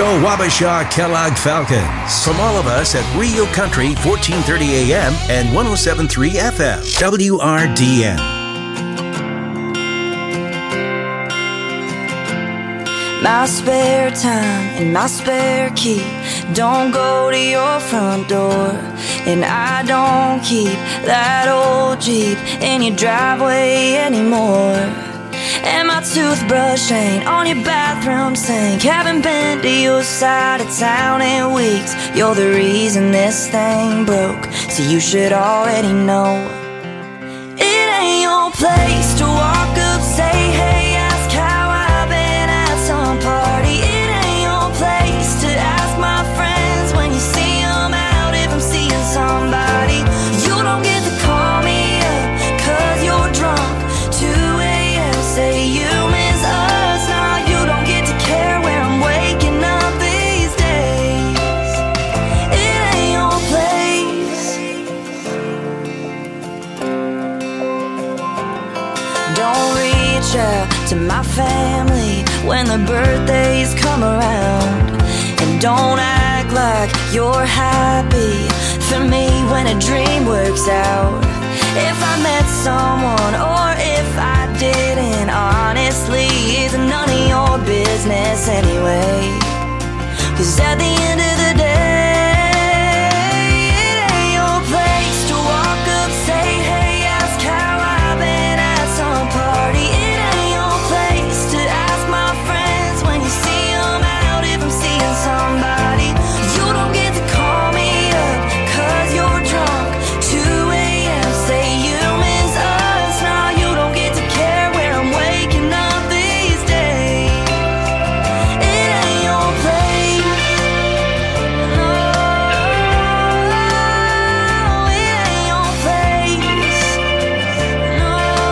Go Wabasha Kellogg Falcons. From all of us at Rio Country, 1430 AM and 107.3 FM. WRDN. My spare time and my spare key don't go to your front door, and I don't keep that old Jeep in your driveway anymore. And my toothbrush ain't on your bathroom sink. Haven't been to your side of town in weeks. You're the reason this thing broke, so you should already know. It ain't your place to walk up, say hey, ask how I've been at some party. It ain't your place to ask my friends when you see them out if I'm seeing somebody. You don't get to call me up 'cause you're drunk. 2 a.m. say you miss us. Now you don't get to care where I'm waking up these days. It ain't your place. Don't reach out to my family when the birthdays come around, and don't act like you're happy for me when a dream works out. If I met someone or if I didn't, honestly, it's none of your business anyway. 'Cause at the end of the day, it ain't your place to walk up, say hey, ask how I've been at some party. It ain't your place to ask my friends when you see them out if I'm seeing somebody. You don't get to call me up 'cause you're drunk. 2 a.m. say you miss us. Now you don't get to care where I'm waking up these days. It ain't your place. No, it ain't your place. No,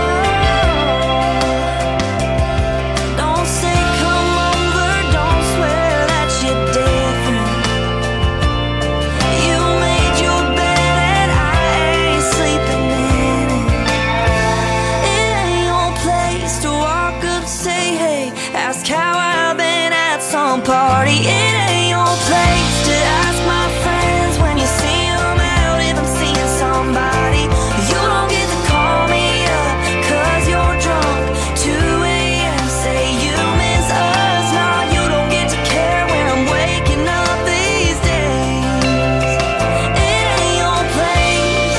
don't say come over, don't swear that you're different. You made your bed and I ain't sleeping in it. It ain't your place to walk up, say hey, ask how I've been at some party. It ain't your place to ask my friends when you see them out if I'm seeing somebody. You don't get to call me up 'cause you're drunk. 2 a.m. say you miss us. Now you don't get to care where I'm waking up these days. It ain't your place.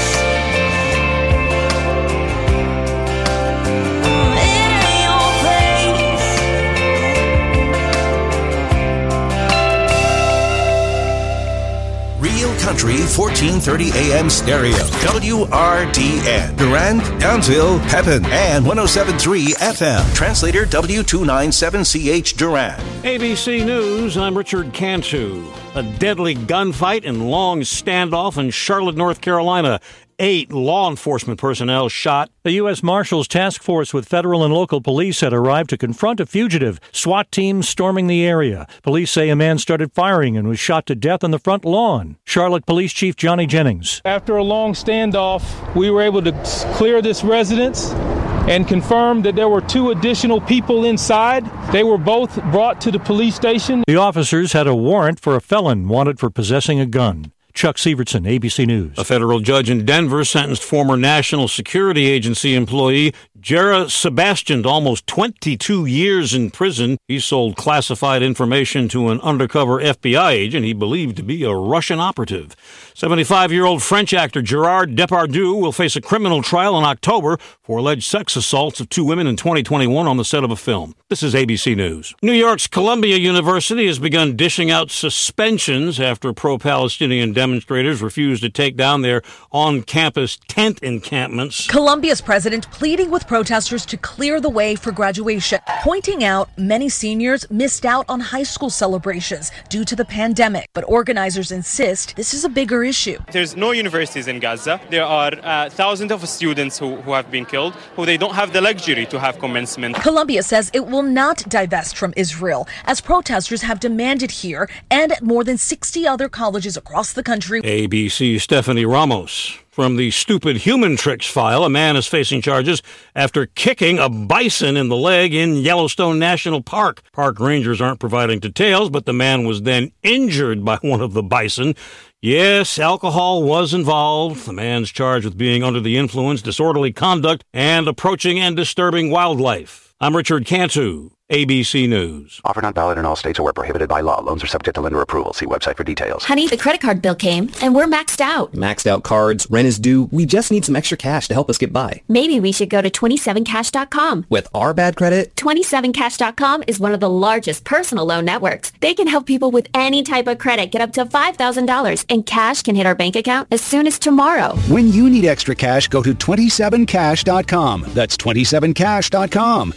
It ain't your place. Real Country, 1430 AM stereo. WRDN. Durand, Townsville, Pepin, and 107.3 FM. Translator W297CH Durand. ABC News, I'm Richard Cantu. A deadly gunfight and long standoff in Charlotte, North Carolina. 8 law enforcement personnel shot. The U.S. Marshals Task Force with federal and local police had arrived to confront a fugitive. SWAT teams storming the area. Police say a man started firing and was shot to death on the front lawn. Charlotte Police Chief Johnny Jennings. After a long standoff, we were able to clear this residence and confirm that there were 2 additional people inside. They were both brought to the police station. The officers had a warrant for a felon wanted for possessing a gun. Chuck Sievertson, ABC News. A federal judge in Denver sentenced former National Security Agency employee Jara Sebastian to almost 22 years in prison. He sold classified information to an undercover FBI agent he believed to be a Russian operative. 75-year-old French actor Gerard Depardieu will face a criminal trial in October for alleged sex assaults of 2 women in 2021 on the set of a film. This is ABC News. New York's Columbia University has begun dishing out suspensions after pro-Palestinian demonstrators refused to take down their on-campus tent encampments. Columbia's president pleading with protesters to clear the way for graduation, pointing out many seniors missed out on high school celebrations due to the pandemic. But organizers insist this is a bigger issue. There's no universities in Gaza. There are thousands of students who have been killed, who they don't have the luxury to have commencement. Columbia says it will not divest from Israel, as protesters have demanded here and at more than 60 other colleges across the country. ABC's Stephanie Ramos. From the stupid human tricks file, a man is facing charges after kicking a bison in the leg in Yellowstone National Park. Park rangers aren't providing details, but the man was then injured by one of the bison. Yes, alcohol was involved. The man's charged with being under the influence, disorderly conduct, and approaching and disturbing wildlife. I'm Richard Cantu, ABC News. Offer not valid in all states or where prohibited by law. Loans are subject to lender approval. See website for details. Honey, the credit card bill came, and we're maxed out. Maxed out cards, rent is due. We just need some extra cash to help us get by. Maybe we should go to 27cash.com. With our bad credit? 27cash.com is one of the largest personal loan networks. They can help people with any type of credit get up to $5,000, and cash can hit our bank account as soon as tomorrow. When you need extra cash, go to 27cash.com. That's 27cash.com.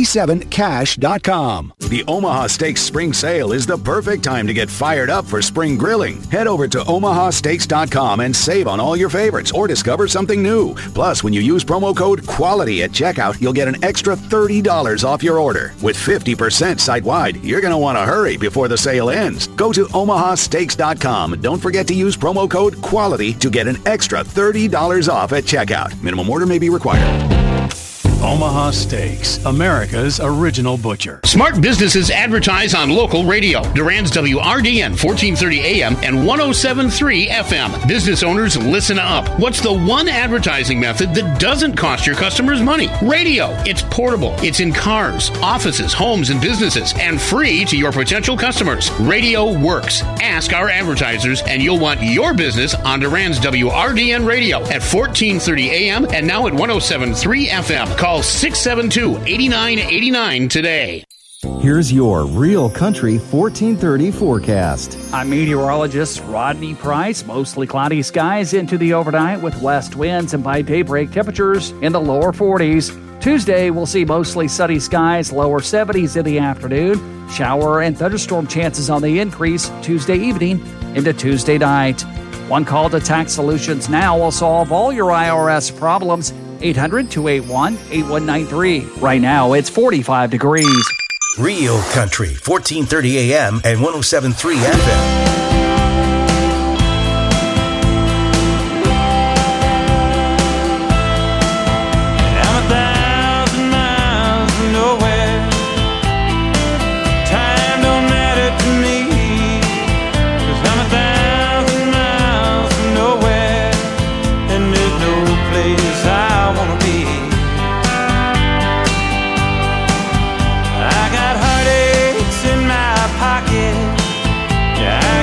27cash.com. The Omaha Steaks Spring Sale is the perfect time to get fired up for spring grilling. Head over to omahasteaks.com and save on all your favorites or discover something new. Plus, when you use promo code QUALITY at checkout, you'll get an extra $30 off your order. With 50% site-wide, you're going to want to hurry before the sale ends. Go to omahasteaks.com. Don't forget to use promo code QUALITY to get an extra $30 off at checkout. Minimum order may be required. Omaha Steaks, America's original butcher. Smart businesses advertise on local radio. Durand's WRDN 1430 AM and 107.3 FM. Business owners, listen up. What's the one advertising method that doesn't cost your customers money? Radio. It's portable. It's in cars, offices, homes, and businesses, and free to your potential customers. Radio works. Ask our advertisers, and you'll want your business on Durand's WRDN radio at 1430 AM and now at 107.3 FM. Call 672-8989 today. Here's your Real Country 1430 forecast. I'm meteorologist Rodney Price. Mostly cloudy skies into the overnight with west winds, and by daybreak temperatures in the lower 40s. Tuesday, we'll see mostly sunny skies, lower 70s in the afternoon. Shower and thunderstorm chances on the increase Tuesday evening into Tuesday night. One call to Tax Solutions Now will solve all your IRS problems. 800-281-8193. Right now, it's 45 degrees. Real Country, 1430 AM and 107.3 FM. I got heartaches in my pocket. Yeah,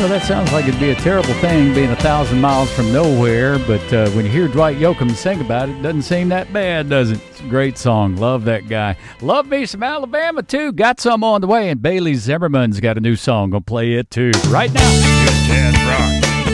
that sounds like it'd be a terrible thing being 1,000 miles from nowhere, but when you hear Dwight Yoakam sing about it, it doesn't seem that bad, does it? It's a great song. Love that guy. Love me some Alabama, too. Got some on the way, and Bailey Zimmerman's got a new song. Gonna play it, too, right now. Good jazz rock.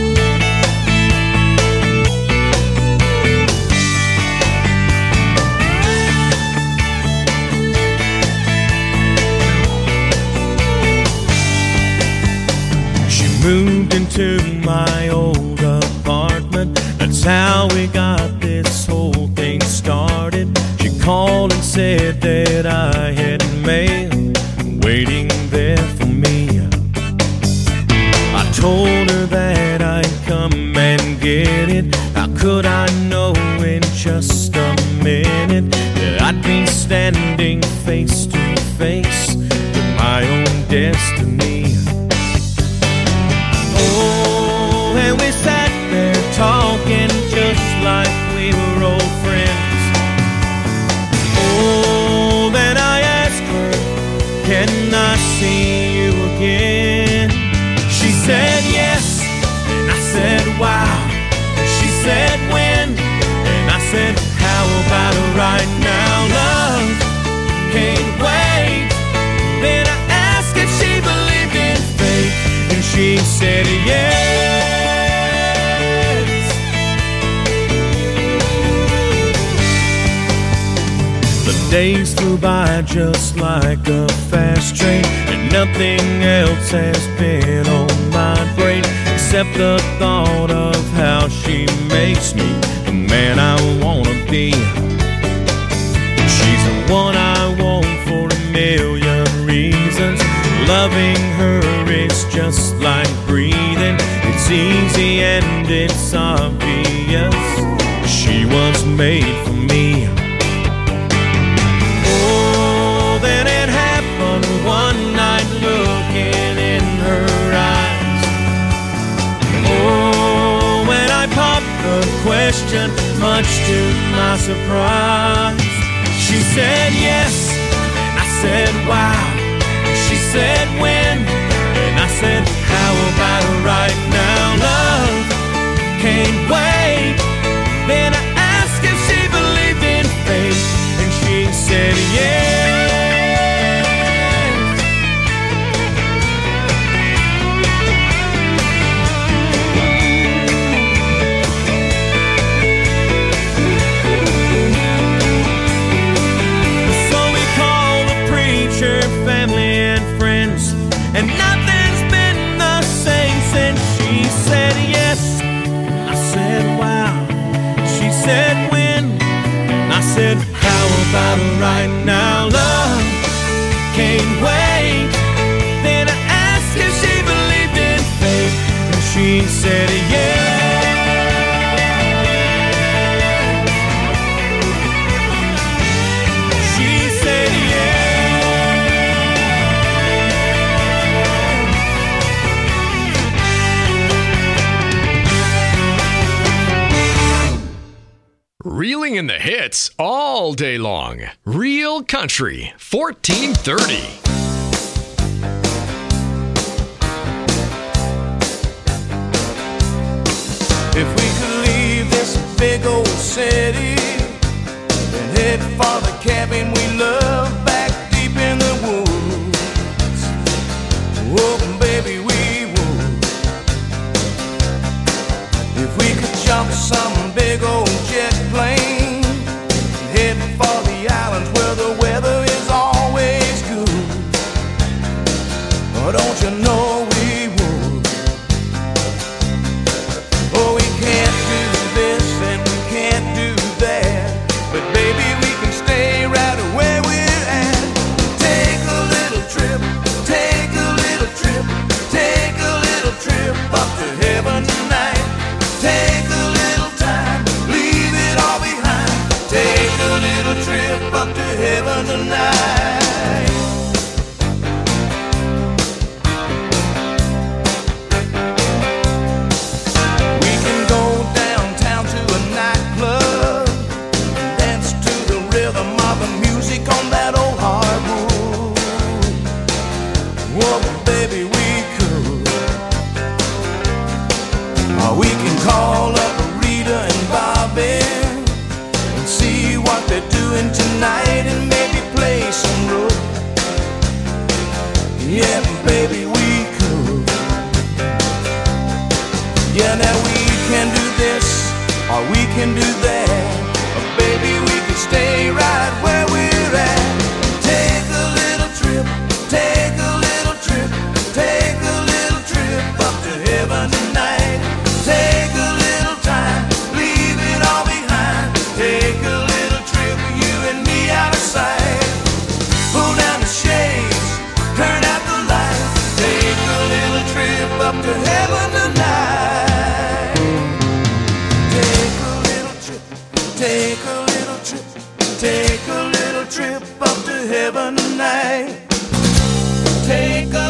Moved into my old apartment. That's how we got this whole thing started. She called and said that I had mail waiting there for me. I told her that I'd come and get it. How could I know in just a minute that I'd be standing face to face with my own destiny? Oh, and we sat there talking just like we were old friends. Oh, then I asked her, can I see you again? She said yes, and I said wow. She said when, and I said how about right now? Love can't wait. Then I asked if she believed in fate, and she said yes. The days flew by just like a fast train, and nothing else has been on my brain except the thought of how she makes me the man I wanna be. She's the one I want for a million reasons. Loving her is just like breathing. It's easy and it's obvious. She was made for me. Oh, then it happened one night looking in her eyes. Oh, when I popped the question, much to my surprise, she said yes, and I said wow. She said when, and I said how about right now? Love can't wait. Then I asked if she believed in fate, and she said yes. So we called the preacher, family, and friends, and nothing's been the same since she said yes. I said wow. She said when, I said how about right now? Love can't wait. Then I asked if she believed in fate, and she said yes. She said yes. Reeling in the hits all day long. Real Country 1430. If we could leave this big old city and head for the cabin we love back deep in the woods, oh baby we would. If we could jump some big old jet plane, head for the islands where the weather is always good, oh don't you know we would. Oh, we can't do this and we can't do that, but baby we can stay right where we're at. Take a little trip, take a little trip, take a little trip up to heaven tonight. Take a little time, leave it all behind. Take a little trip up to heaven tonight. On that old hardwood, whoa, baby, we could. we can do that. Or baby, we can stay right where we're at. Take a little trip, take a little trip, take a little trip up to heaven tonight. Take a little time, leave it all behind. Take a little trip, you and me out of sight. Pull down the shades, turn out the lights. Take a little trip up to heaven tonight. Take a little trip, take a little trip, take a little trip up to heaven tonight. Take a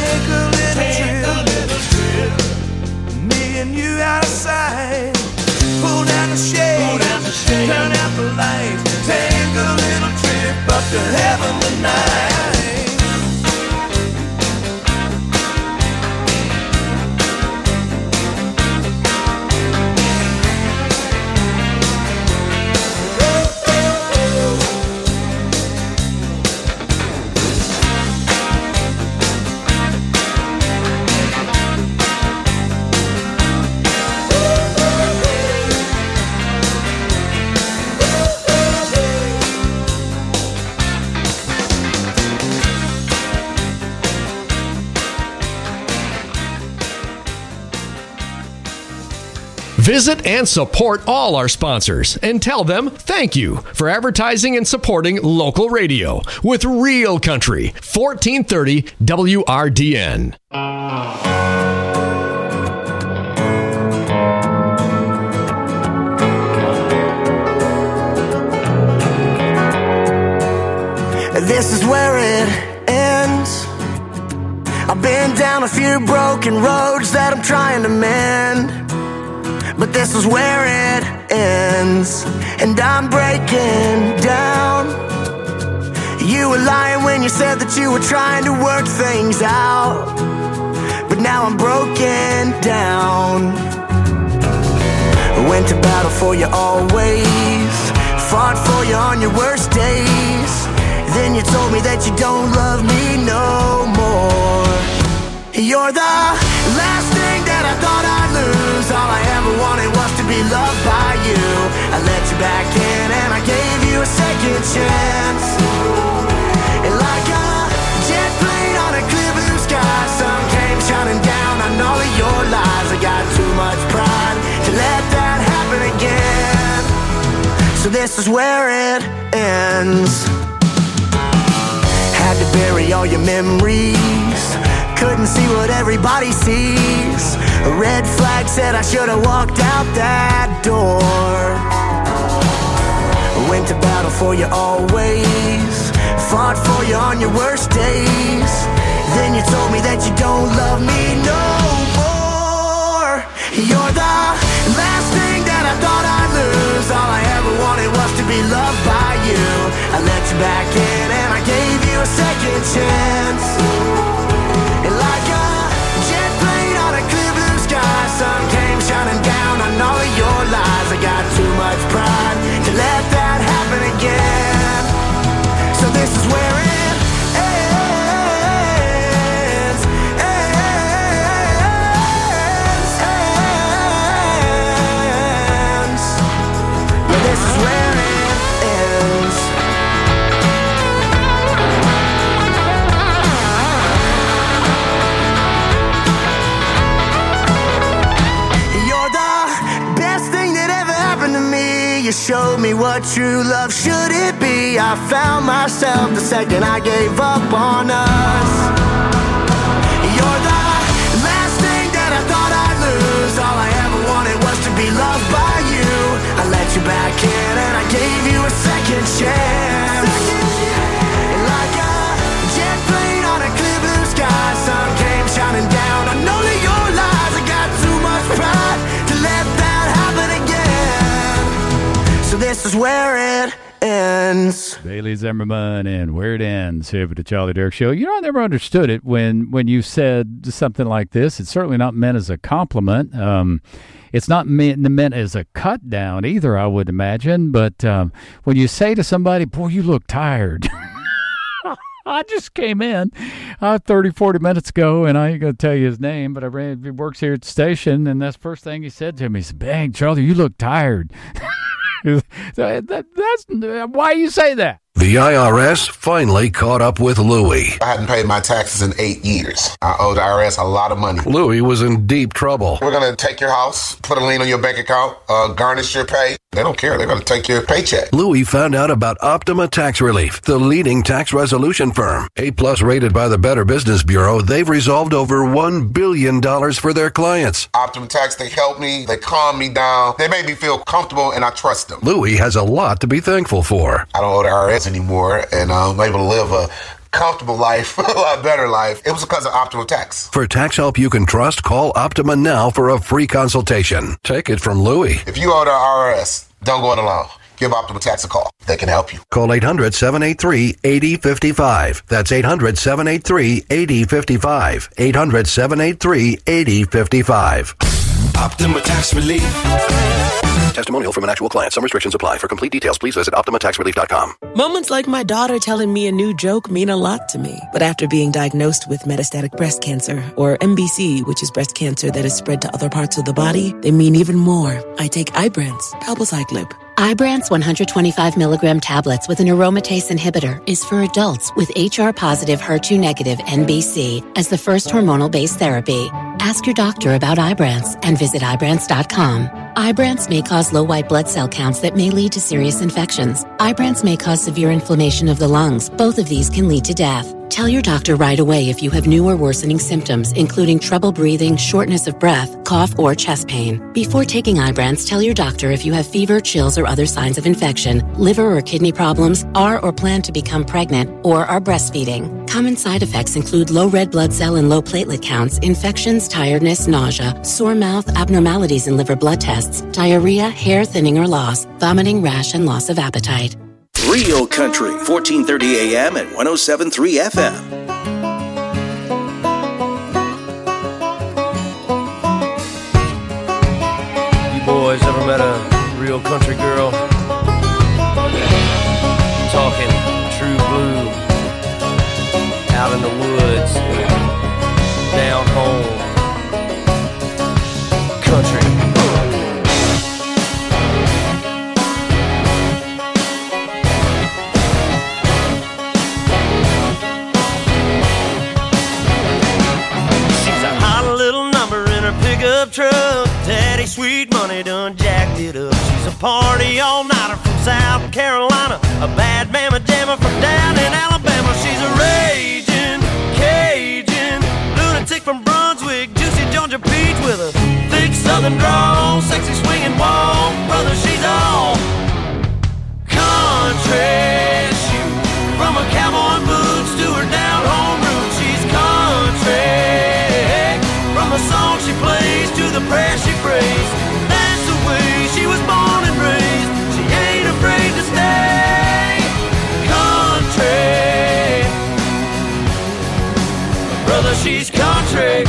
little trip, me and you out of sight. Pull down the shades, turn out the lights. Take a little trip up to heaven tonight. Visit and support all our sponsors and tell them thank you for advertising and supporting local radio with Real Country, 1430 WRDN. This is where it ends. I've been down a few broken roads that I'm trying to mend, but this is where it ends, and I'm breaking down. You were lying when you said that you were trying to work things out, but now I'm broken down. I went to battle for you always, fought for you on your worst days. Then you told me that you don't love me no more. You're the last thing that I thought I'd lose. All I ever wanted was to be loved by you. I let you back in and I gave you a second chance. And like a jet plane on a clear blue sky, sun came shining down on all of your lies. I got too much pride to let that happen again. So this is where it ends. Had to bury all your memories, couldn't see what everybody sees. A red flag said I should have walked out that door. I went to battle for you always, fought for you on your worst days. Then you told me that you don't love me no more. You're the last thing that I thought I'd lose. All I ever wanted was to be loved by you. I let you back in and I gave you a second chance. And like a jet plane on a clear blue sky, sun came shining down on all of your lies. I got too much pride to let that happen again. So this is where it ends, ends. Yeah, this is where it ends. You showed me what true love should it be. I found myself the second I gave up on us. You're the last thing that I thought I'd lose. All I ever wanted was to be loved by you. I let you back in and I gave you a second chance. And like a jet plane on a clear blue sky, sun came shining down on all of your lies. I got too much pride to let that happen again. So this is where it ends. Bailey Zimmerman and Where It Ends here with the Charlie Dirk Show. You know, I never understood it when you said something like this. It's certainly not meant as a compliment. It's not meant as a cut down either, I would imagine. But when you say to somebody, boy, you look tired. I just came in 30, 40 minutes ago, and I ain't going to tell you his name, but he works here at the station, and that's the first thing he said to me. He said, "Bang, Charlie, you look tired." That's why you say that. The IRS finally caught up with Louie. I hadn't paid my taxes in 8 years. I owed the IRS a lot of money. Louie was in deep trouble. We're going to take your house, put a lien on your bank account, garnish your pay. They don't care. They're going to take your paycheck. Louie found out about Optima Tax Relief, the leading tax resolution firm. A+ rated by the Better Business Bureau, they've resolved over $1 billion for their clients. Optima Tax, they help me. They calm me down. They make me feel comfortable, and I trust them. Louie has a lot to be thankful for. I don't owe the IRS anymore, and I'm able to live a comfortable life, a lot better life. It was because of Optima Tax. For tax help you can trust, call Optima now for a free consultation. Take it from Louie. If you owe the IRS, don't go it alone. Give Optima Tax a call. They can help you. Call 800-783-8055. That's 800-783-8055. 800-783-8055. Optima Tax Relief. Testimonial from an actual client. Some restrictions apply. For complete details, please visit OptimaTaxRelief.com. Moments like my daughter telling me a new joke mean a lot to me. But after being diagnosed with metastatic breast cancer, or MBC, which is breast cancer that is spread to other parts of the body, they mean even more. I take Ibrance, palbociclib. Ibrance 125 milligram tablets with an aromatase inhibitor is for adults with HR-positive, HER2-negative MBC as the first hormonal-based therapy. Ask your doctor about Ibrance and visit Ibrance.com. Ibrance may cause low white blood cell counts that may lead to serious infections. Ibrance may cause severe inflammation of the lungs. Both of these can lead to death. Tell your doctor right away if you have new or worsening symptoms, including trouble breathing, shortness of breath, cough, or chest pain. Before taking Ibrance, tell your doctor if you have fever, chills, or other signs of infection, liver or kidney problems, are or plan to become pregnant, or are breastfeeding. Common side effects include low red blood cell and low platelet counts, infections, tiredness, nausea, sore mouth, abnormalities in liver blood tests, diarrhea, hair thinning or loss, vomiting, rash, and loss of appetite. Real Country, 1430 AM and 107.3 FM. You boys ever met a real country girl? Talking true blue, out in the woods, down home, country. Pickup truck, daddy sweet money done jacked it up. She's a party all-nighter from South Carolina, a bad mamma jamma from down in Alabama. She's a raging Cajun lunatic from Brunswick, juicy Georgia peach with a thick southern drawl, sexy swinging walk, brother, she's all country. Shoot, from her cowboy boots to her down home roots, she's country. From the song she plays to the prayer she prays, that's the way she was born and raised. She ain't afraid to stay country. Brother, she's country.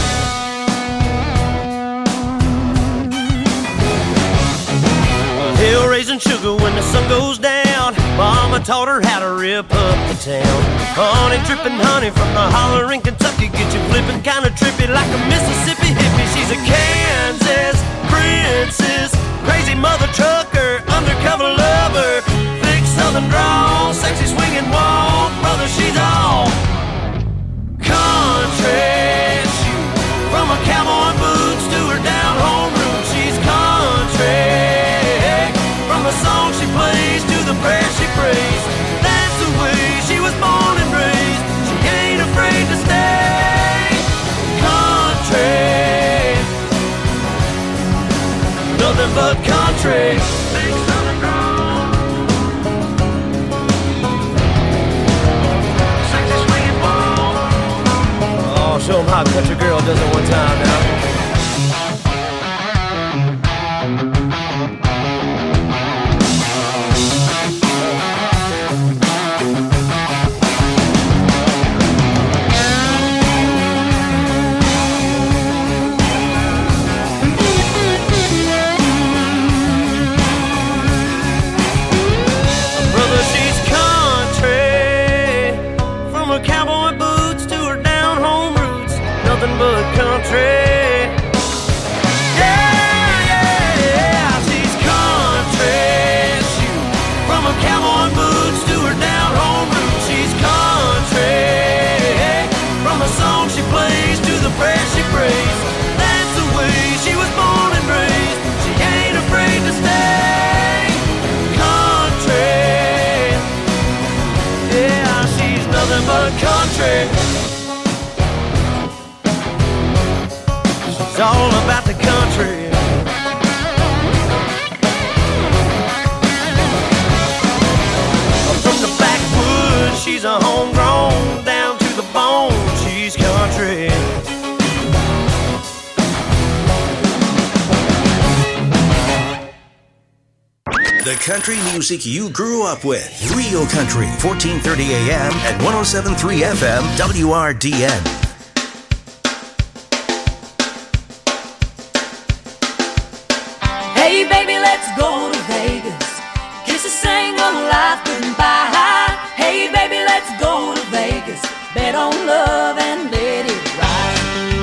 Hill raising sugar when the sun goes down. Mama taught her how to rip up the town. Honey dripping honey from the holler in Kentucky, get you flipping kind of trippy like a Mississippi hippie. She's a Kansas princess, crazy mother trucker, undercover lover, thick southern drawl, sexy swinging walk, brother, she's all country. Shoot, from her cowboy boots to her down home roots, she's country. From the song she plays to the prayer she prays, that's the way she was born and raised. She ain't afraid to stay country. Nothing but country. Big southern drawl, sexy swinging ball. Oh, show them how a country girl does it one time now. cowboy boots to her down home roots. She's country, from the song she plays to the prayer she prays. That's the way she was born and raised. She ain't afraid to stay country. Yeah, she's nothing but country. She's all about the country. From the backwoods, she's a homegrown, down to the bone, she's country. The country music you grew up with. Real Country, 1430 AM and 107.3 FM, WRDN. Hey baby, let's go to Vegas. Kiss a sing on life goodbye. Hey baby, let's go to Vegas. Bet on love and let it ride.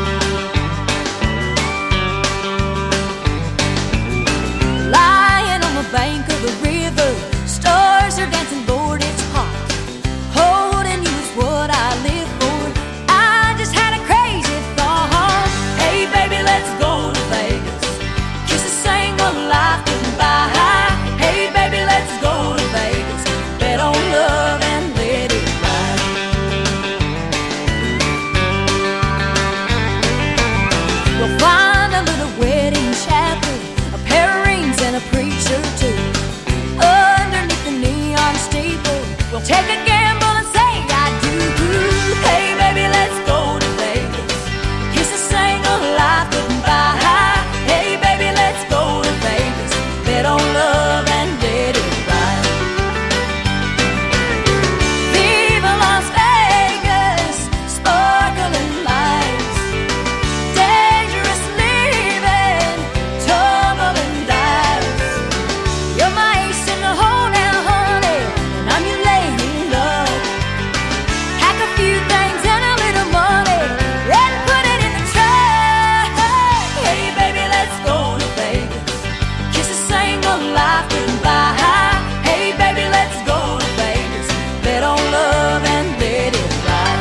Lying on the bank of the river, stars are dancing, Lord, it's hot. Holding you is what I live for. I just had a crazy thought. Hey baby, let's go to Vegas. Kiss a sing on life goodbye. Hey baby, let's go to Vegas. Bet on love and let it ride. We'll find a little wedding chapel, a pair of rings and a preacher too. Underneath the neon steeple, we'll take a gamble and say I do. Hey baby, let's go to Vegas. Kiss a sing on life goodbye. Hey baby, let's go to Vegas. Bet on love and let it ride. Viva Las Vegas, sparkling lights, dangerous living, tumbling dice. You're my ace in the hole now, honey, and I'm your lady in love. Pack a few things and a little money, and put it in the truck. Hey baby, let's go to Vegas. Kiss a sing on life goodbye. Hey baby, let's go to Vegas. Bet on love and let it ride.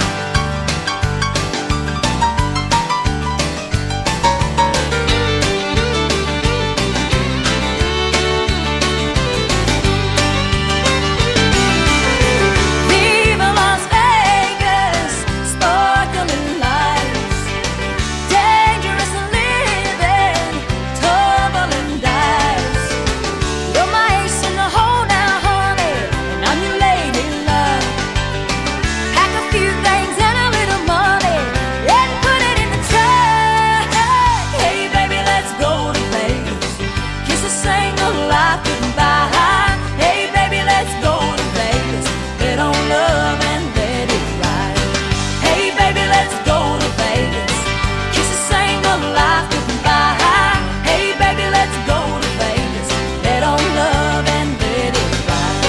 Viva Las Vegas, sparkling lights, dangerous living, tumbling dice. You're my ace in the hole now, honey, and I'm your lady love. Pack a few things and a little money, and put it in the truck. Hey baby, let's go to Vegas. Kiss a sing on life goodbye. Hey baby, let's go to Vegas. Bet on love and let it ride. Hey baby, let's go to Vegas. Kiss a sing on life goodbye. Hey baby, let's go to Vegas. Bet on love and let it ride.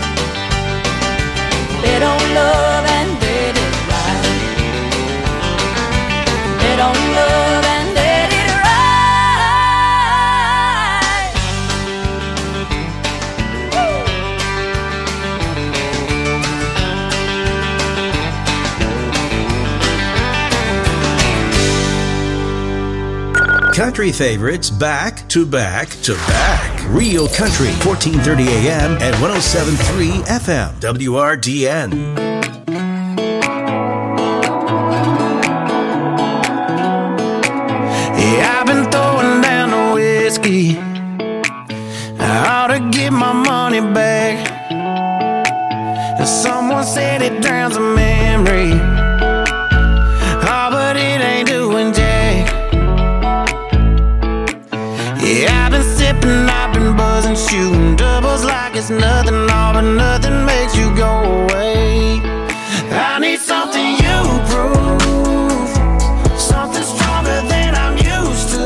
Bet on love and let it ride. Bet on love and let it ride. Country favorites back to back to back. Real Country, 1430 AM and 107.3 FM, WRDN. Yeah, I've been throwing down the whiskey. I ought to get my money back. Someone said it drowns a memory. Oh, but it ain't doing jack. Yeah, I've been sipping, I've been buzzing, shooting doubles like it's nothing, all but nothing makes you go away. I need something you prove, something stronger than I'm used to.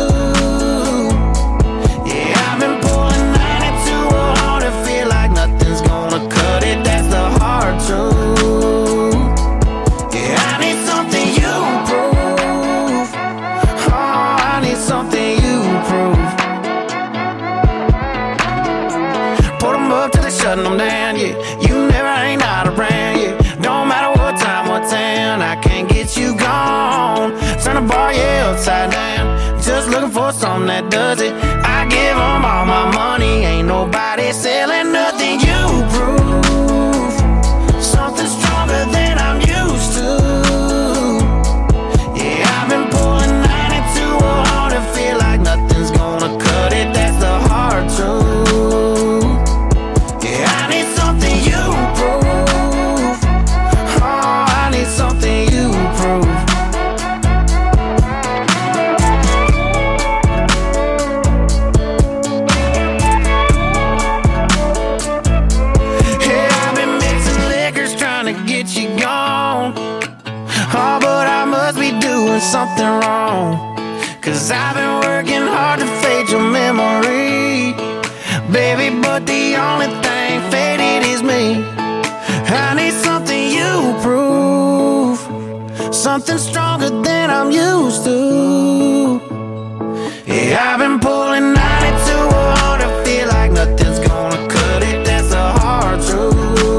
Yeah, I've been pulling 92 hard and feel like nothing's gonna cut it, that's the hard truth. Yeah, I need something you prove. Oh, I need something you prove. Put 'em up to the shop. shutting them down, yeah. You never ain't not around, yeah. Don't matter what time, what town, I can't get you gone. Turn the bar, yeah, upside down. Just looking for something that does it. I give them all my money, ain't nobody selling nothing. You prove something stronger than I'm used to. Yeah, I've been pulling 92 on and feel like nothing's gonna cut it. That's the hard truth. Yeah, I need something you prove. Oh, I need something you prove. Oh, but I must be doing something wrong, 'cause I've been working hard to fade your memory, baby, but the only thing faded is me. I need something you prove, something stronger than I'm used to. Yeah, I've been pulling 92 hard to feel like nothing's gonna cut it. That's the hard truth.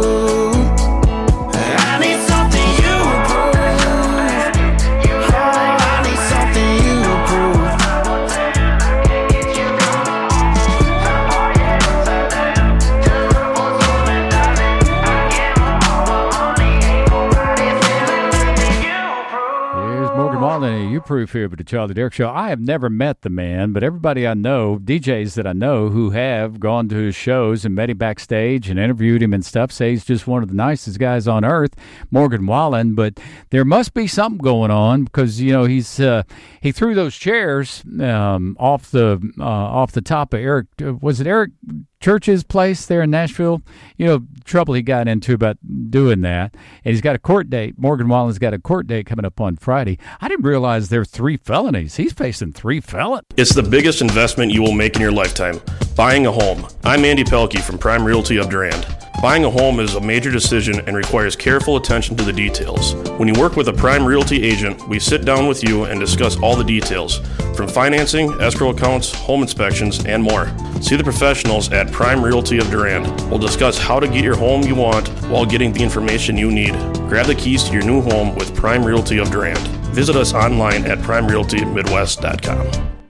You-Proof here with the Charlie Derrick Show. I have never met the man, but everybody I know, DJs that I know who have gone to his shows and met him backstage and interviewed him and stuff, say he's just one of the nicest guys on earth, Morgan Wallen. But there must be something going on because, you know, he threw those chairs off the top of Eric. Was it Eric Church's place there in Nashville? You know, trouble he got into about doing that. And he's got a court date. Morgan Wallen's got a court date coming up on Friday. I didn't realize there were 3 felonies. He's facing 3 felonies. It's the biggest investment you will make in your lifetime. Buying a home. I'm Andy Pelkey from Prime Realty of Durand. Buying a home is a major decision and requires careful attention to the details. When you work with a Prime Realty agent, we sit down with you and discuss all the details, from financing, escrow accounts, home inspections, and more. See the professionals at Prime Realty of Durand. We'll discuss how to get your home you want while getting the information you need. Grab the keys to your new home with Prime Realty of Durand. Visit us online at primerealtymidwest.com.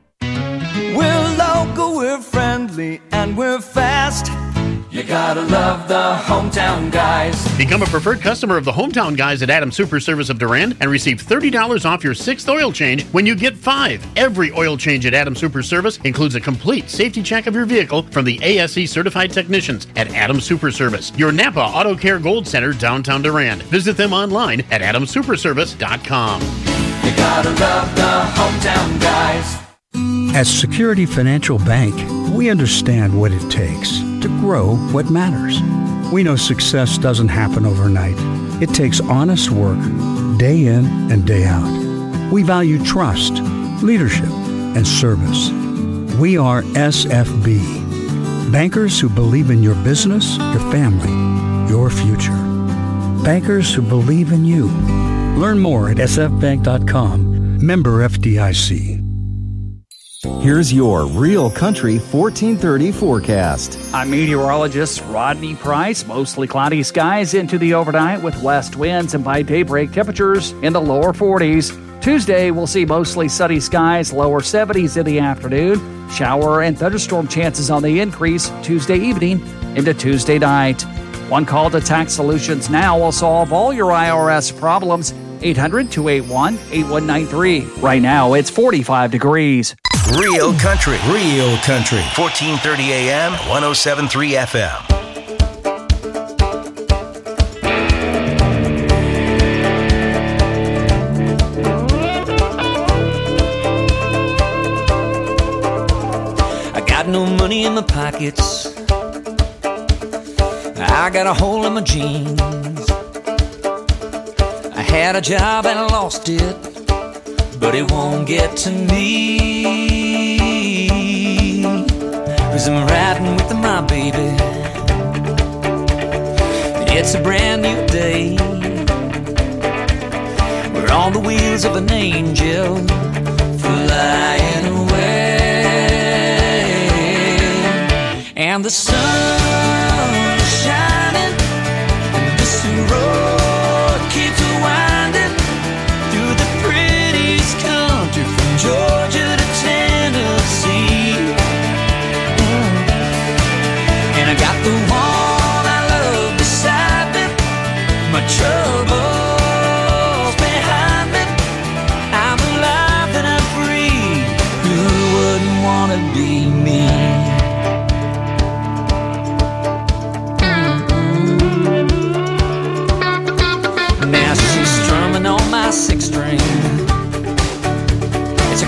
We're local, we're friendly, and we're fast. You gotta love the Hometown Guys. Become a preferred customer of the Hometown Guys at Adams Super Service of Durand and receive $30 off your 6th oil change when you get 5. Every oil change at Adams Super Service includes a complete safety check of your vehicle from the ASE certified technicians at Adams Super Service, your Napa Auto Care Gold Center, downtown Durand. Visit them online at adamsuperservice.com. You gotta love the Hometown Guys. At Security Financial Bank, we understand what it takes to grow what matters. We know success doesn't happen overnight. It takes honest work, day in and day out. We value trust, leadership, and service. We are SFB, bankers who believe in your business, your family, your future. Bankers who believe in you. Learn more at sfbank.com. Member FDIC. Here's your Real Country 1430 forecast. I'm meteorologist Rodney Price. Mostly cloudy skies into the overnight with west winds and by daybreak temperatures in the lower 40s. Tuesday, we'll see mostly sunny skies, lower 70s in the afternoon. Shower and thunderstorm chances on the increase Tuesday evening into Tuesday night. One call to Tax Solutions Now will solve all your IRS problems. 800-281-8193. Right now, it's 45 degrees. Real Country. 1430 AM, 107.3 FM. I got no money in my pockets. I got a hole in my jeans. I had a job and I lost it, but it won't get to me. 'Cause I'm riding with my baby. It's a brand new day. We're on the wheels of an angel flying away. And the sun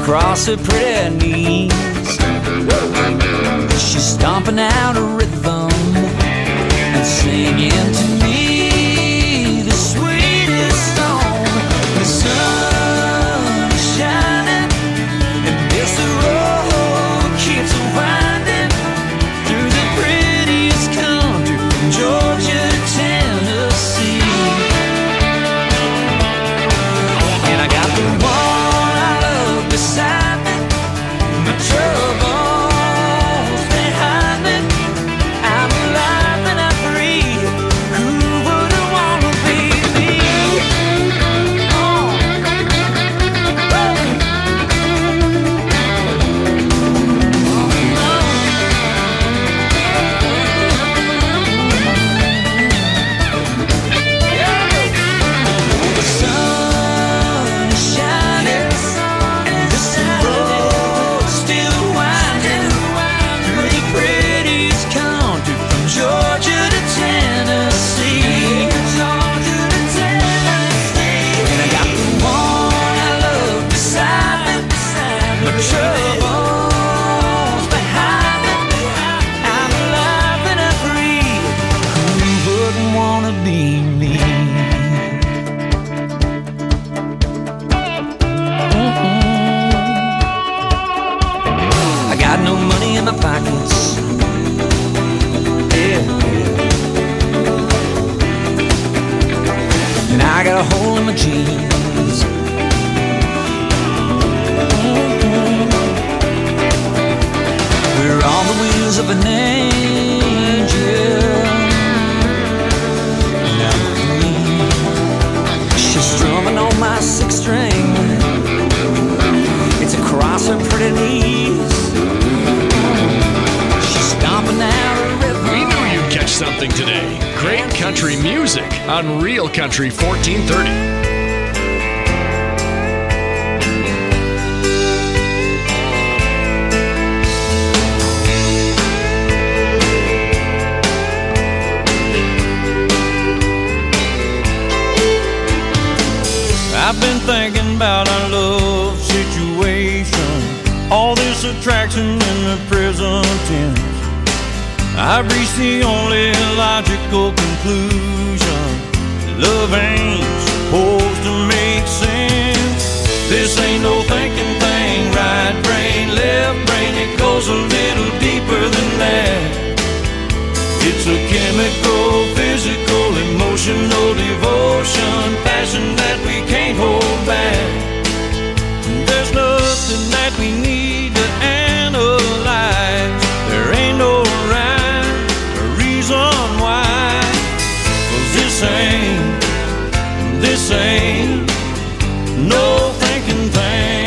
across her pretty knees. She's stomping out a rhythm and singing to me the sweetest song. The sun is shining and this road keeps winding through the prettiest country from Georgia to Tennessee. And I got the one I love beside me, my troubles behind me. I'm alive and I'm free. Who wouldn't wanna be me? The sun is shining and this road still winding through the prettiest country from Georgia to Tennessee. And I got the one I love beside me, my troubles behind me. I'm alive and I'm free. Who wouldn't wanna be me? I got no money in my pockets. Yeah. And I got a hole in my jeans. We're on the wheels of an angel. And I'm free. She's strumming on my six string. It's across her pretty knees. She's stomping out a rhythm. We knew you'd catch something today. Great country music on Real Country 1430. I've been thinking about our love situation, all this attraction in the present tense. I've reached the only logical conclusion: love ain't supposed to make sense. This ain't no thinking thing, right brain, left brain, it goes a little deeper than that. It's a chemical, physical, emotional devotion, passion that we can't hold back. There's nothing that we need to analyze. There ain't no rhyme or reason why. 'Cause this ain't no thinking thing.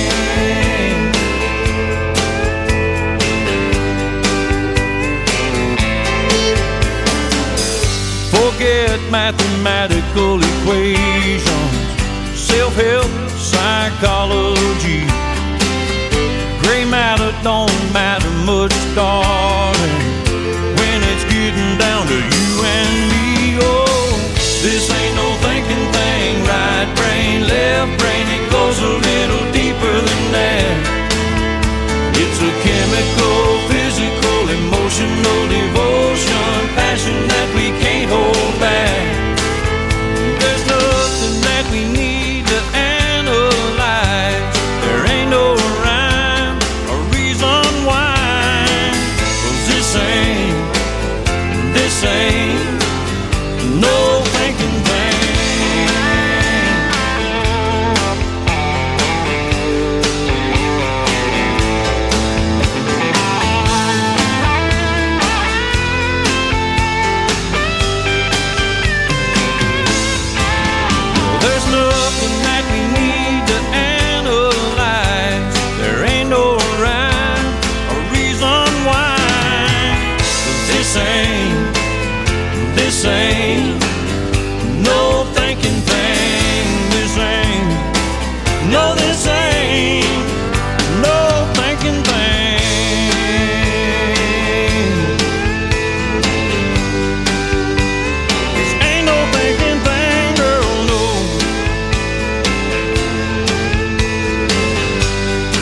Forget mathematical equations, self-help, psychology. Gray matter don't matter much, darling, when it's getting down to you and me. Oh, this ain't no thinking thing, right brain, left brain, it goes a little deeper than that. It's a chemical, physical, emotional devotion, passion that we can't hold back. There's nothing that we need to analyze. There ain't no rhyme or reason why. 'Cause this ain't no thinking thing. There's nothing that we need to analyze. There ain't no rhyme or reason why. 'Cause this ain't no thinking thing. This ain't no thinking thing. This ain't no thinking thing, girl, no.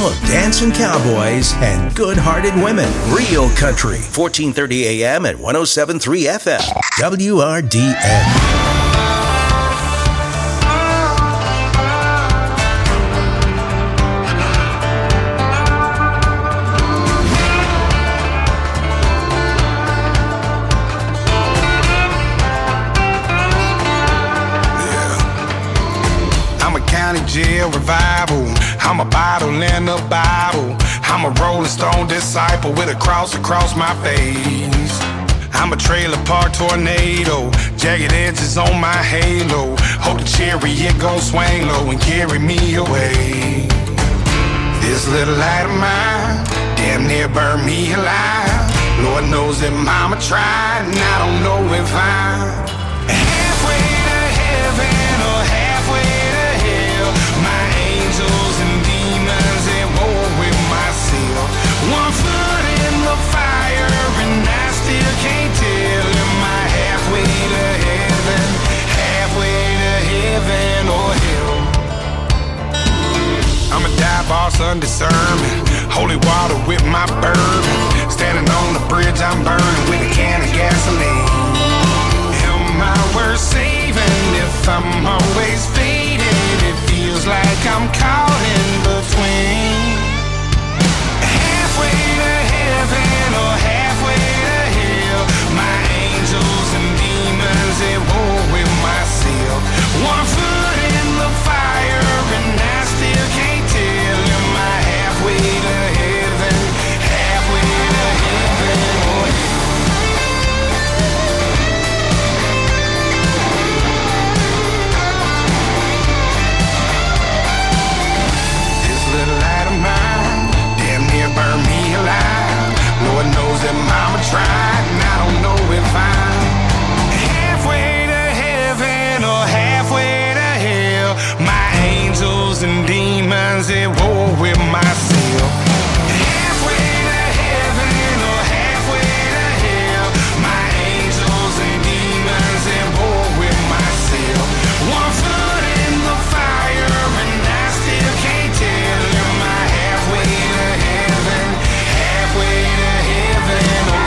of dancing cowboys and good-hearted women. Real Country, 1430 AM and 107.3 FM. WRDN. Jail revival. I'm a bottle in a Bible. I'm a Rolling Stone disciple with a cross across my face. I'm a trailer park tornado, jagged edges on my halo. Hope the chariot gon' swing low and carry me away. This little light of mine damn near burned me alive. Lord knows that mama tried, and I don't know if I'm halfway to heaven or halfway to hell. My angels and demons at war with myself. One foot in the fire and I still can't tell. Am I halfway to heaven, halfway to heaven or hell? I'm a dive boss under sermon, holy water with my bourbon. Standing on the bridge I'm burning with a can of gasoline. Am I worth saving if I'm always faded? It feels like I'm caught in between. Halfway to heaven or halfway to hell. My angels and demons at war with myself. One foot in the fire and I still can't tell. Am I halfway to heaven, halfway to heaven or this little light of mine damn near burned me alive. Lord knows that mama tried, and I don't know if I'm halfway to heaven or halfway to hell. My angels and demons at war with myself. Halfway to heaven or halfway to hell. My angels and demons at war with myself. One foot in the fire and I still can't tell. Am I halfway to heaven, halfway to heaven or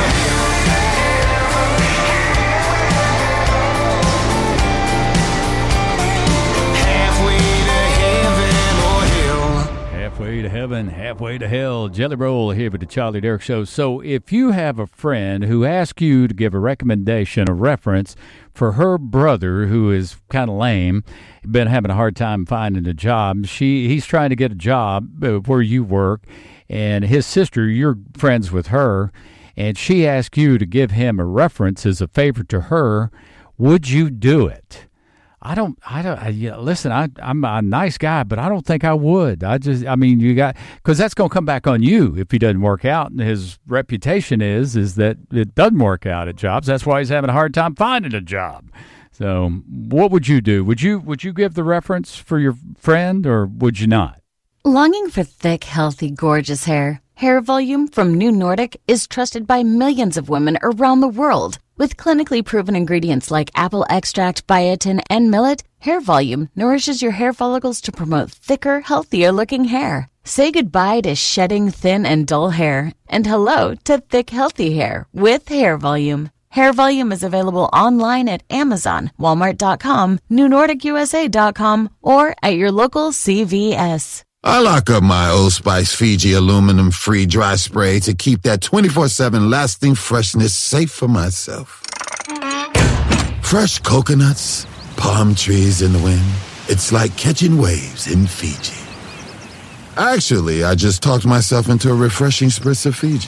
halfway to heaven or hell? Halfway to heaven, halfway to hell. Jelly Roll here with the Charlie Derrick Show. So if you have a friend who asks you to give a recommendation, a reference for her brother who is kind of lame, been having a hard time finding a job, he's trying to get a job where you work, and his sister, you're friends with her, and she asks you to give him a reference as a favor to her, would you do it? Listen, I'm a nice guy, but I don't think I would. Because that's going to come back on you if he doesn't work out. And his reputation is that it doesn't work out at jobs. That's why he's having a hard time finding a job. So what would you do? Would you give the reference for your friend, or would you not? Longing for thick, healthy, gorgeous hair? Hair Volume from New Nordic is trusted by millions of women around the world. With clinically proven ingredients like apple extract, biotin, and millet, Hair Volume nourishes your hair follicles to promote thicker, healthier-looking hair. Say goodbye to shedding thin and dull hair, and hello to thick, healthy hair with Hair Volume. Hair Volume is available online at Amazon, Walmart.com, NewNordicUSA.com, or at your local CVS. I lock up my Old Spice Fiji aluminum-free dry spray to keep that 24/7 lasting freshness safe for myself. Fresh coconuts, palm trees in the wind. It's like catching waves in Fiji. Actually, I just talked myself into a refreshing spritz of Fiji.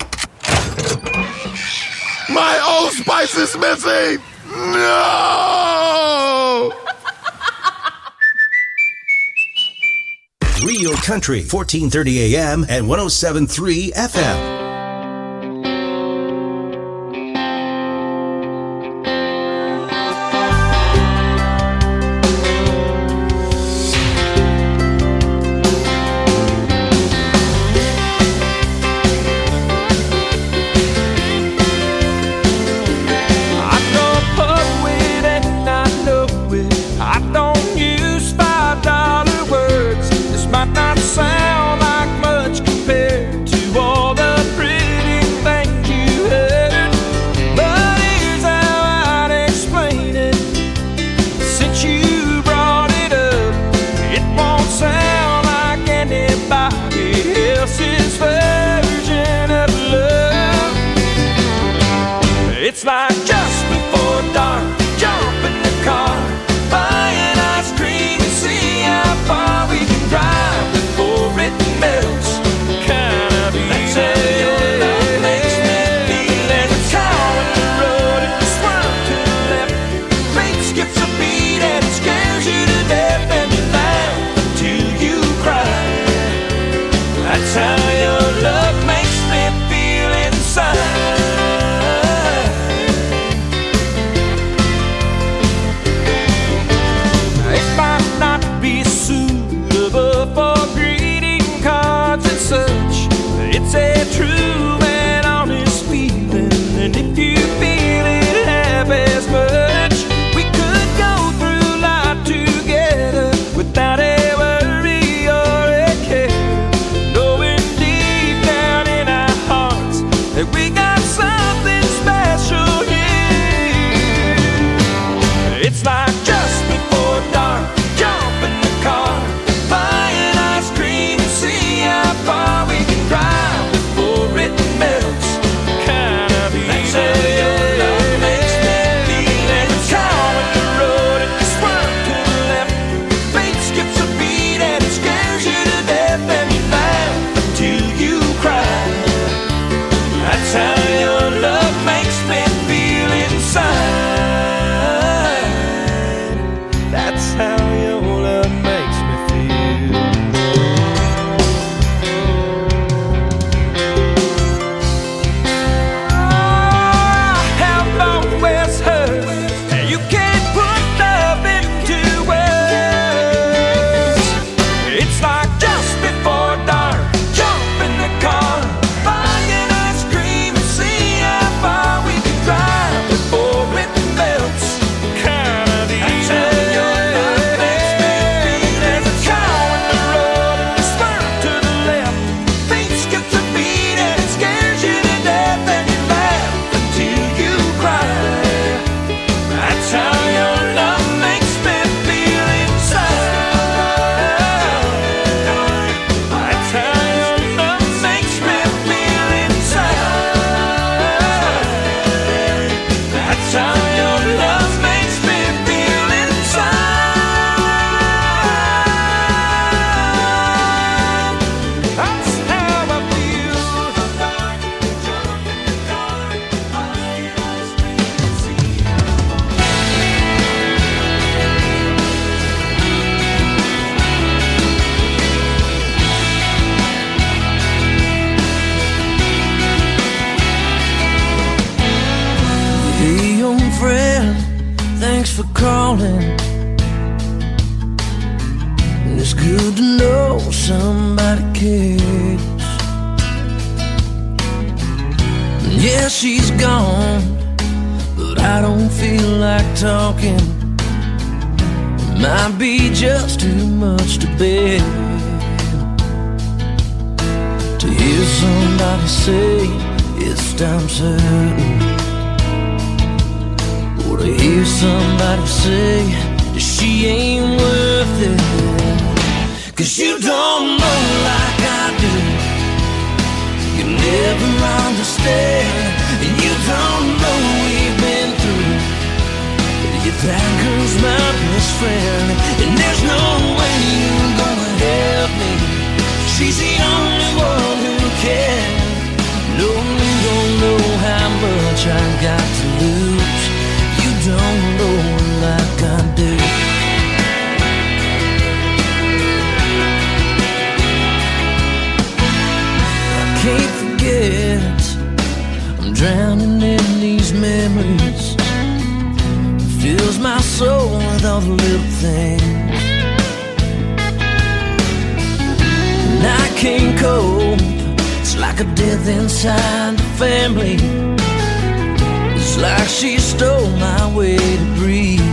My Old Spice is missing! No! Real Country, 1430 AM and 107.3 FM. Sound like It's like just before dark, jump in the car, buying ice cream and see how far we can drive before it melts. Kinda be that's how your love makes me feel. There's a car on the road and you swerve to the left. Fate skips a beat and it scares you to death, and you laugh until you cry. That's how your love makes me feel inside. It's a true and honest feeling, and if you feel it half as much, we could go through life together without a worry or a care, knowing deep down in our hearts that we got something special here. It's like just before dark, jump in the car, buying ice cream and see how far we can drive before it melts. Kinda be that's how your love makes me feel. There's a car on the road and you swerve to the left. Fate skips a beat and it scares you to death, and you laugh until you cry. That's how your love makes me feel inside. That's how your love makes me feel. You can't put love into words. It's like just before dark, jump in the car, buying ice cream and see how far we can drive before it melts. Kinda be that's how your love makes me feel. There's a car on the road and you swerve to the left. Fate skips a beat and it scares you to death, and you laugh until you cry. That's how your love makes me feel inside. That's how your love makes me feel inside. That's how your love makes me feel inside. That's how I feel. Hey, young friend, thanks for calling. And it's good to know somebody cares. Yeah, she's gone, but I don't feel like talking. It might be just too much to bear to hear somebody say it's time certain, or to hear somebody say that she ain't worth it. 'Cause you don't know like I do, you never understand, and you don't know we've been through. That girl's my best friend, and there's no way you're gonna help me. She's the only one who can. No, you don't know how much I got to lose. You don't know like I do. I can't forget, I'm drowning in these memories. Fills my soul with all the little things, and I can't cope. It's like a death inside the family. It's like she stole my way to breathe.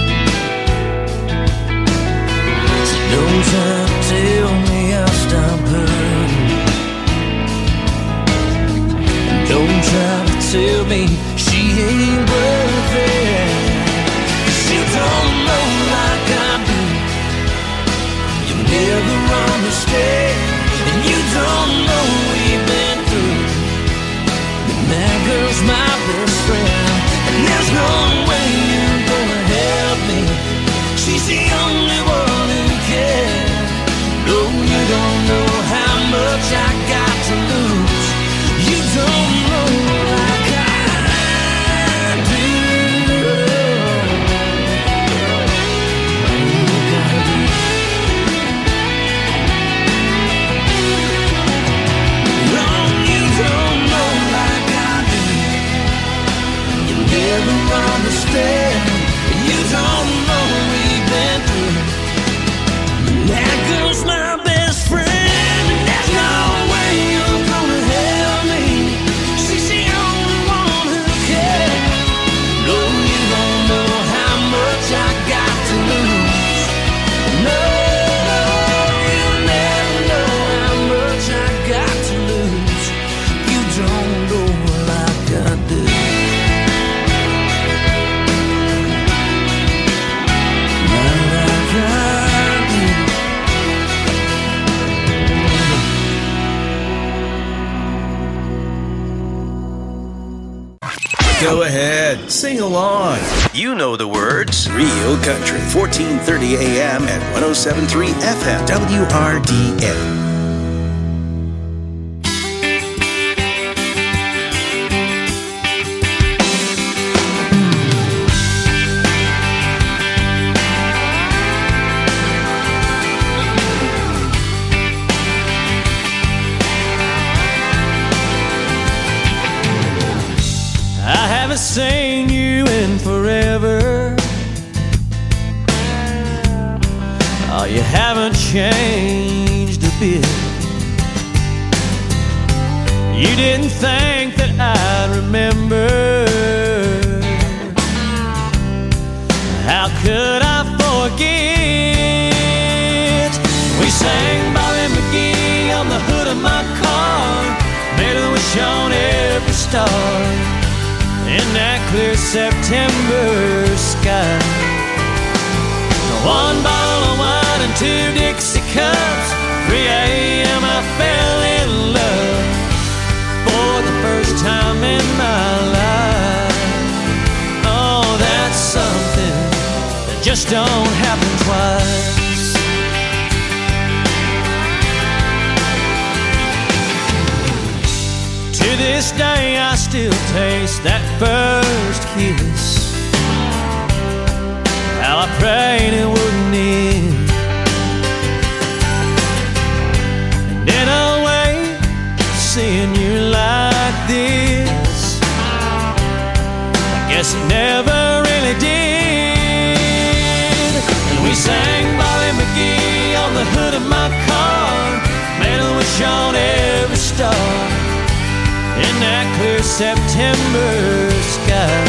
So don't try to tell me I'll stop hurting. Don't try to tell me she ain't worth it. You don't know like I do, you never understand, and you don't know we've been through. And that girl's my best friend, Go ahead, sing along. You know the words. Real Country, 1430 AM and 107.3 FM, WRDN. Seen you in forever. Oh, you haven't changed a bit. You didn't think that I'd remember. How could I forget? We sang Bobby McGee on the hood of my car, made a wish on every star in that clear September sky. One bottle of wine and 2 Dixie cups. 3 a.m. I fell in love for the first time in my life. Oh, that's something that just don't happen twice. To this day I still taste that first kiss. How I prayed it wouldn't end. And in a way, seeing you like this, I guess it never really did. And we sang Bobby McGee on the hood of my car, made a wish on every star in that clear September sky.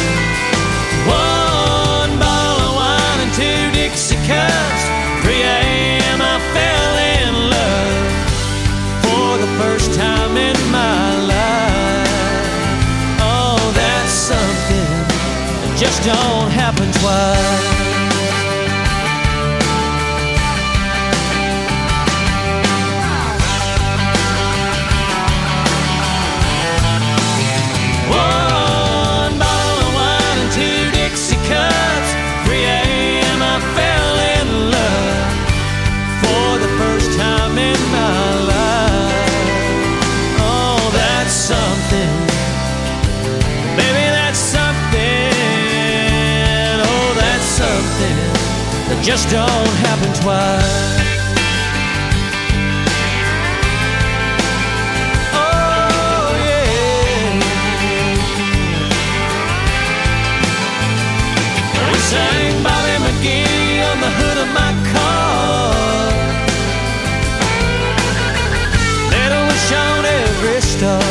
1 bottle of wine and 2 Dixie cups. 3 a.m. I fell in love for the first time in my life. Oh, that's something that just don't happen twice. Just don't happen twice. Oh yeah. We sang Bobby McGee on the hood of my car, made a wish on every star.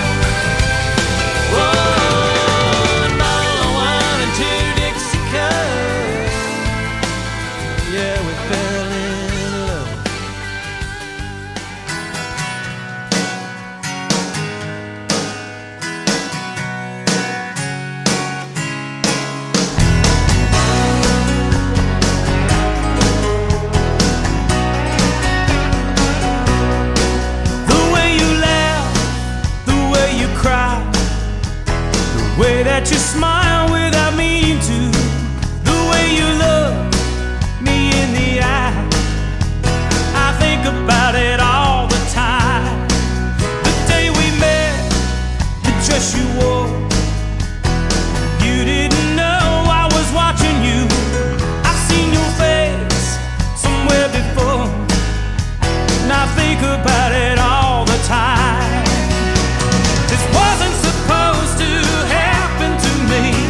That you smile without meaning to, the way you look me in the eye, I think about it all the time. The day we met, the dress you wore, you didn't know I was watching you. I've seen your face somewhere before, and I think about it all the time. This wasn't supposed to happen to me.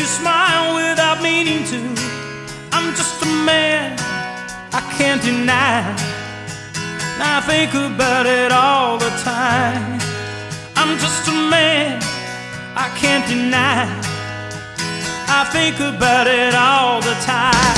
smile without meaning to. I'm just a man, I can't deny. Now I think about it all the time. I'm just a man, I can't deny. I think about it all the time.